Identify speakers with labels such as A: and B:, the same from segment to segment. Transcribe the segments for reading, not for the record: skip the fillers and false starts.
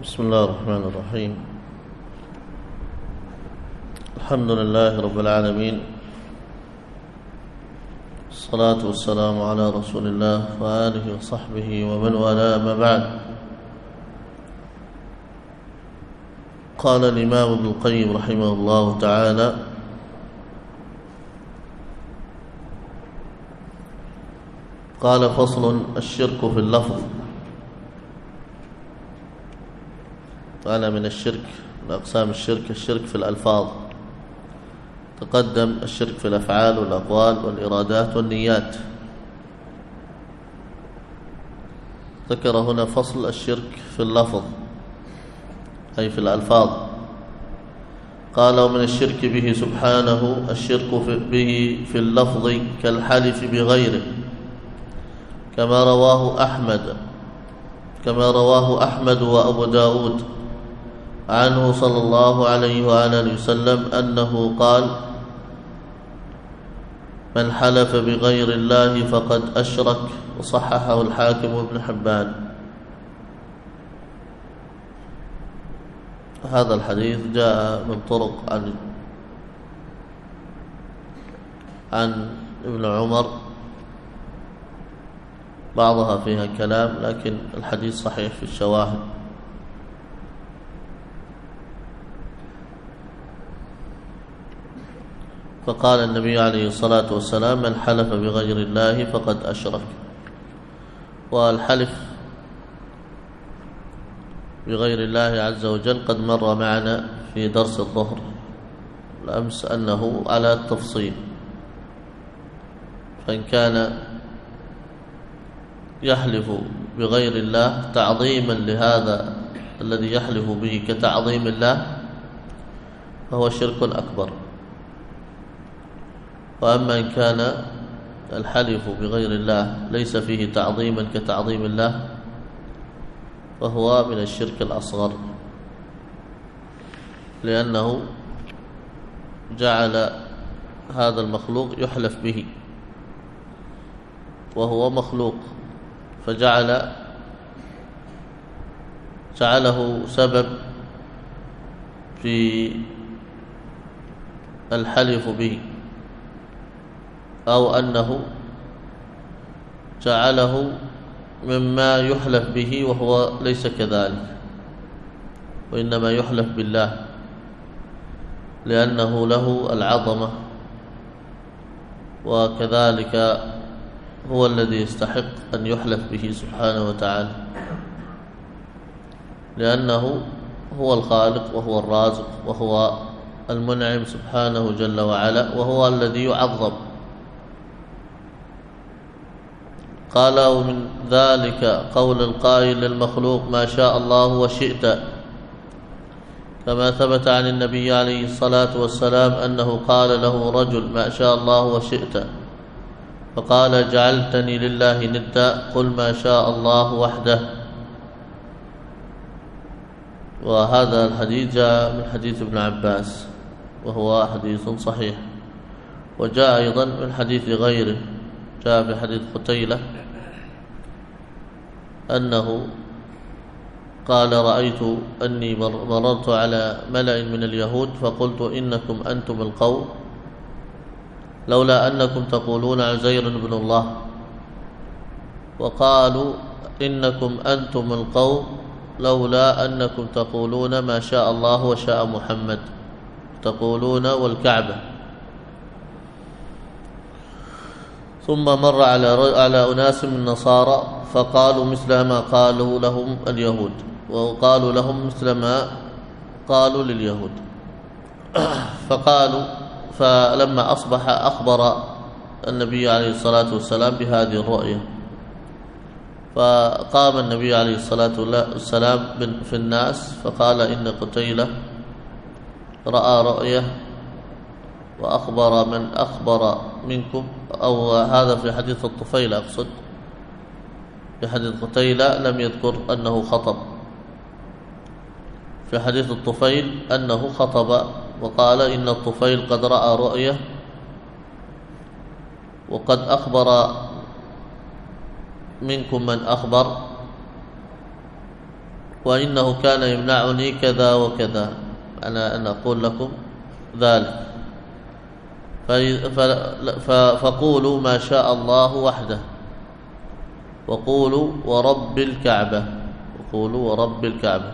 A: بسم الله الرحمن الرحيم. الحمد لله رب العالمين، الصلاة والسلام على رسول الله وآله وصحبه ومن والاه، ما بعد. قال الإمام ابن القيم رحمه الله تعالى: قال: فصل: الشرك في اللفظ. قال: من الشرك، من أقسام الشرك في الألفاظ. تقدم الشرك في الأفعال والأقوال والإرادات والنيات. ذكر هنا فصل الشرك في اللفظ، أي في الألفاظ. قال: ومن الشرك به سبحانه الشرك به في اللفظ كالحلف بغيره، كما رواه أحمد وأبو داود عنه صلى الله عليه وآله وسلم أنه قال: من حلف بغير الله فقد أشرك. وصححه الحاكم وابن حبان. هذا الحديث جاء من طرق عن ابن عمر، بعضها فيها كلام، لكن الحديث صحيح في الشواهد. فقال النبي عليه الصلاة والسلام: من حلف بغير الله فقد أشرك. والحلف بغير الله عز وجل قد مر معنا في درس الظهر الأمس أنه على التفصيل، فإن كان يحلف بغير الله تعظيما لهذا الذي يحلف به كتعظيم الله فهو شرك أكبر. وأما إن كان الحلف بغير الله ليس فيه تعظيما كتعظيم الله فهو من الشرك الأصغر، لأنه جعل هذا المخلوق يحلف به وهو مخلوق، فجعله سبب في الحلف به، أو أنه جعله مما يحلف به وهو ليس كذلك، وإنما يحلف بالله لأنه له العظمة، وكذلك هو الذي يستحق أن يحلف به سبحانه وتعالى، لأنه هو الخالق وهو الرازق وهو المنعم سبحانه جل وعلا، وهو الذي يعظم. قال: ومن ذلك قول القائل للمخلوق ما شاء الله وشئت، كما ثبت عن النبي عليه الصلاة والسلام أنه قال له رجل: ما شاء الله وشئت، فقال: جعلتني لله ندا، قل ما شاء الله وحده. وهذا الحديث جاء من حديث ابن عباس وهو حديث صحيح. وجاء أيضا من حديث غيره، جاء في حديث قتيلة أنه قال: رأيت أني مررت على ملأ من اليهود فقلت: إنكم أنتم القوم لولا أنكم تقولون عزير بن الله، وقالوا: إنكم أنتم القوم لولا أنكم تقولون ما شاء الله وشاء محمد، تقولون والكعبة. ثم مر على أناس من النصارى فقالوا مثل ما قالوا لهم اليهود، وقالوا لهم مثل ما قالوا لليهود. فلما أصبح أخبر النبي عليه الصلاة والسلام بهذه الرؤية، فقام النبي عليه الصلاة والسلام في الناس فقال: إن قتيلة رأى رؤية وأخبر من أخبر منكم، أو هذا في حديث الطفيل أقصد، في حديث قتيلة لم يذكر أنه خطب، في حديث الطفيل أنه خطب وقال: إن الطفيل قد رأى رؤية وقد أخبر منكم من أخبر، وإنه كان يمنعني كذا وكذا، أنا أقول لكم ذلك، فقولوا ما شاء الله وحده، وقولوا ورب الكعبة، وقولوا ورب الكعبة.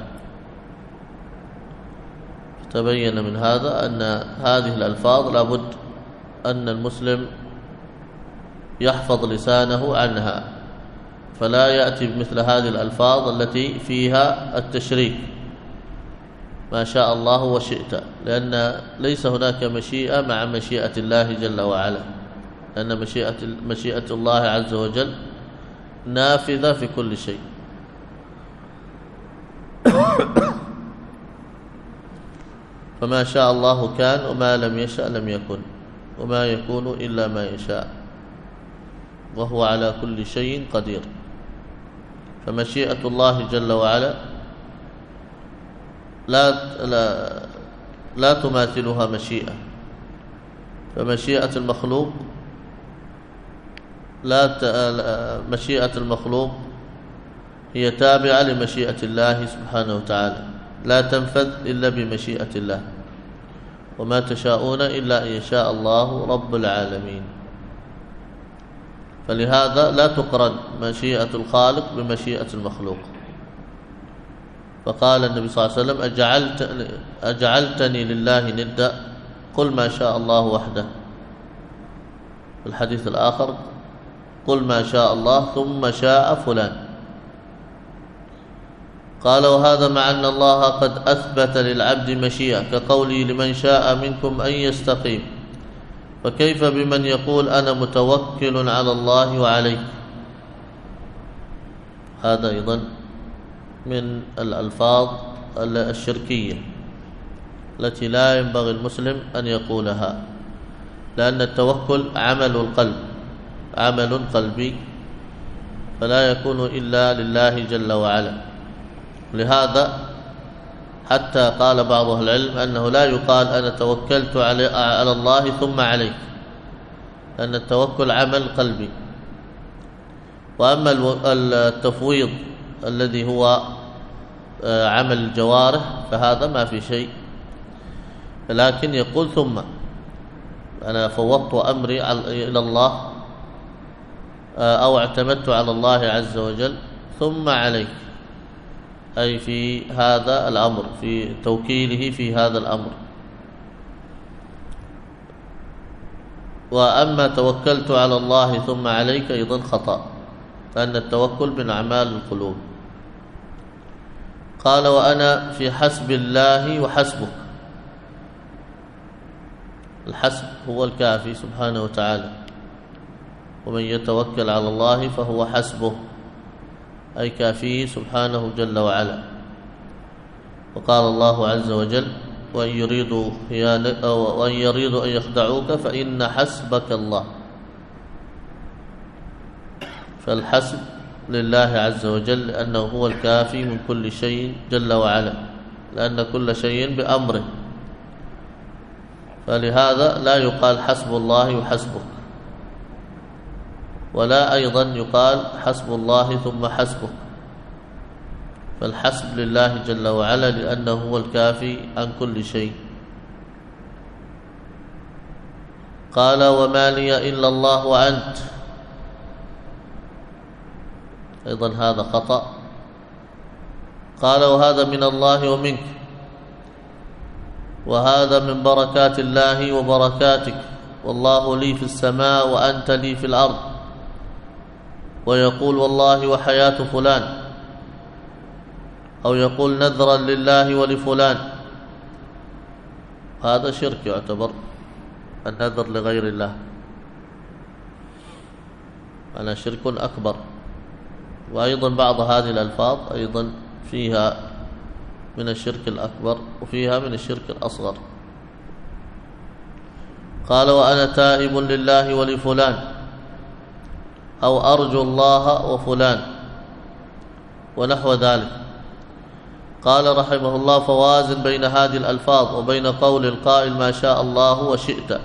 A: تبين من هذا أن هذه الألفاظ لابد أن المسلم يحفظ لسانه عنها، فلا يأتي بمثل هذه الألفاظ التي فيها التشريك، ما شاء الله وشئت، لأن ليس هناك مشيئة مع مشيئة الله جل وعلا، لأن مشيئة الله عز وجل نافذة في كل شيء. فما شاء الله كان، وما لم يشأ لم يكن، وما يكون إلا ما يشاء، وهو على كل شيء قدير. فمشيئة الله جل وعلا لا تماثلها مشيئة، فمشيئة المخلوق مشيئة المخلوق هي تابعة لمشيئة الله سبحانه وتعالى، لا تنفذ إلا بمشيئة الله، وما تشاءون إلا أن يشاء الله رب العالمين. فلهذا لا تقرن مشيئة الخالق بمشيئة المخلوق. فقال النبي صلى الله عليه وسلم: أجعلتني لله ندا، قل ما شاء الله وحده. في الحديث الآخر: قل ما شاء الله ثم شاء فلان. قال: وهذا مع أن الله قد أثبت للعبد مشيئة، كقوله: لمن شاء منكم أن يستقيم. فكيف بمن يقول أنا متوكل على الله وعليك؟ هذا أيضا من الألفاظ الشركية التي لا ينبغي المسلم أن يقولها، لأن التوكل عمل القلب، عمل قلبي، فلا يكون إلا لله جل وعلا. لهذا حتى قال بعض أهل العلم أنه لا يقال أنا توكلت على الله ثم عليك، لأن التوكل عمل قلبي. وأما التفويض الذي هو عمل الجوارح فهذا ما في شيء، لكن يقول ثم أنا فوضت أمري إلى الله أو اعتمدت على الله عز وجل ثم عليك، أي في هذا الأمر، في توكيله في هذا الأمر. وأما توكلت على الله ثم عليك أيضا خطأ، لأن التوكل من أعمال القلوب. قال: وأنا في حسب الله وحسبك. الحسب هو الكافي سبحانه وتعالى، ومن يتوكل على الله فهو حسبه، أي كافيه سبحانه جل وعلا. وقال الله عز وجل: وإن يريدوا أن يخدعوك فإن حسبك الله. فالحسب لله عز وجل، لأنه هو الكافي من كل شيء جل وعلا، لأن كل شيء بأمره. فلهذا لا يقال حسب الله وحسبك، ولا أيضا يقال حسب الله ثم حسبك، فالحسب لله جل وعلا، لأنه هو الكافي عن كل شيء. قال: وما لي إلا الله وأنت. أيضا هذا خطأ. قال: وهذا من الله ومنك، وهذا من بركات الله وبركاتك، والله لي في السماء وأنت لي في الأرض. ويقول: والله وحياة فلان، أو يقول نذرا لله ولفلان. هذا شرك، يعتبر النذر لغير الله، أنا شرك أكبر. وأيضا بعض هذه الألفاظ أيضا فيها من الشرك الأكبر وفيها من الشرك الأصغر. قال: وأنا تائب لله ولفلان، أو أرجو الله وفلان، ونحو ذلك. قال رحمه الله: فوازن بين هذه الألفاظ وبين قول القائل ما شاء الله وشئت،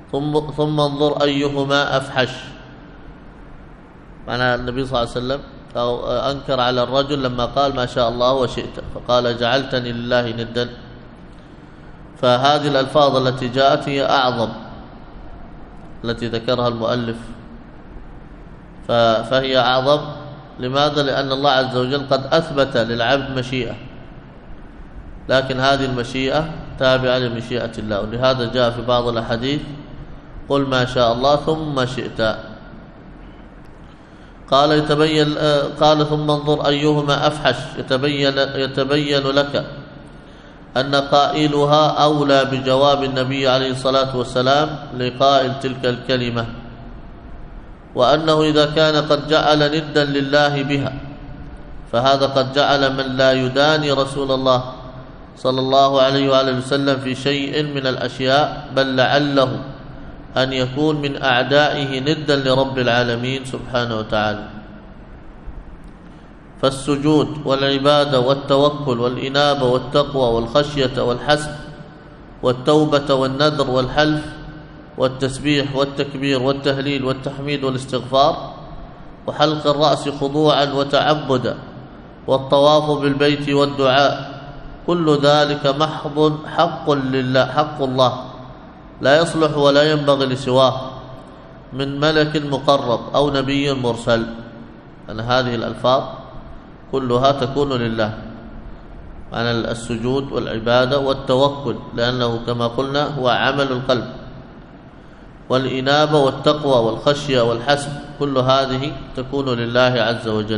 A: ثم انظر أيهما أفحش. معنى النبي صلى الله عليه وسلم أو أنكر على الرجل لما قال ما شاء الله وشئت، فقال جعلتني لله ندا. فهذه الألفاظ التي جاءت هي أعظم التي ذكرها المؤلف، فهي أعظم. لماذا؟ لأن الله عز وجل قد أثبت للعبد مشيئة، لكن هذه المشيئة تابعة لمشيئة الله، ولهذا جاء في بعض الأحاديث قل ما شاء الله ثم شئت. قال ثم انظر أيهما أفحش، يتبين لك أن قائلها أولى بجواب النبي عليه الصلاة والسلام لقائل تلك الكلمة، وأنه إذا كان قد جعل ندا لله بها فهذا قد جعل من لا يداني رسول الله صلى الله عليه وآله وسلم في شيء من الأشياء، بل لعله أن يكون من أعدائه ندا لرب العالمين سبحانه وتعالى. فالسجود والعبادة والتوكل والإنابة والتقوى والخشية والحسب والتوبة والنذر والحلف والتسبيح والتكبير والتهليل والتحميد والاستغفار وحلق الرأس خضوعا وتعبدا والطواف بالبيت والدعاء، كل ذلك محض حق لله، حق الله لا يصلح ولا ينبغي لسواه من ملك مقرب أو نبي مرسل. أن هذه الألفاظ كلها تكون لله، عن السجود والعبادة والتوكل، لأنه كما قلنا هو عمل القلب، والإنابة والتقوى والخشية والحسب، كل هذه تكون لله عز وجل،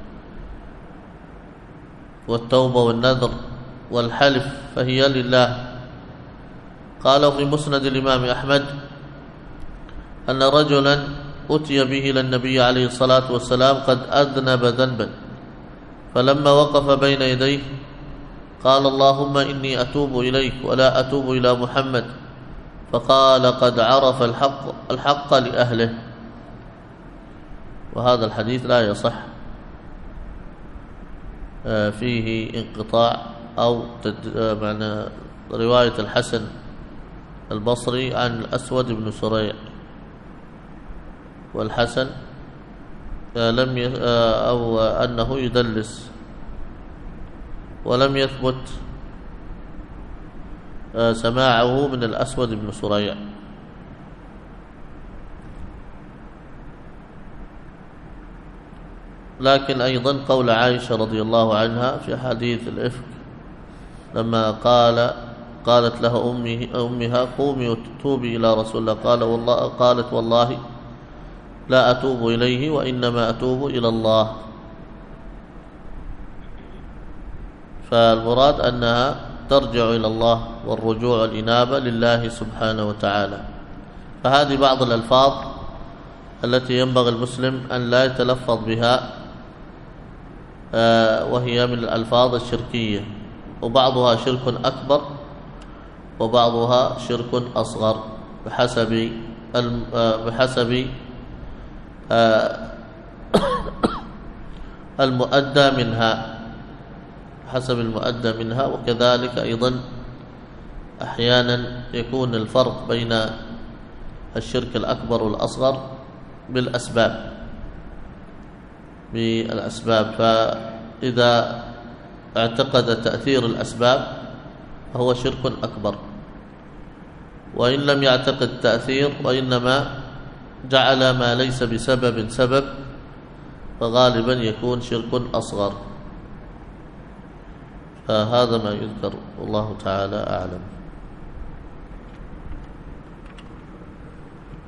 A: والتوبة والنذر والحلف فهي لله. قال في مسند الإمام أحمد أن رجلا أتي به إلى النبي عليه الصلاة والسلام قد أذنب ذنبا، فلما وقف بين يديه قال اللهم إني أتوب إليك ولا أتوب إلى محمد، فقال قد عرف الحق لأهله. وهذا الحديث لا يصح، فيه انقطاع أو معنى رواية الحسن البصري عن الأسود بن سريع، والحسن أو أنه يدلس، ولم يثبت سماعه من الأسود بن سريع. لكن أيضا قول عائشة رضي الله عنها في حديث الإفك لما قالت له أمها قومي وتوبي إلى رسول الله، قالت والله لا أتوب إليه وإنما أتوب إلى الله. فالمراد أنها ترجع إلى الله، والرجوع والإنابة لله سبحانه وتعالى. فهذه بعض الألفاظ التي ينبغي المسلم أن لا يتلفظ بها، وهي من الألفاظ الشركية، وبعضها شرك أكبر وبعضها شرك أصغر بحسب المؤدى منها، حسب المؤدى منها. وكذلك أيضا أحيانا يكون الفرق بين الشرك الأكبر والأصغر بالأسباب، فإذا اعتقد تأثير الأسباب فهو شرك أكبر، وإن لم يعتقد تأثير وإنما جعل ما ليس بسبب سبب فغالبا يكون شرك أصغر. فهذا ما يذكر، والله تعالى أعلم.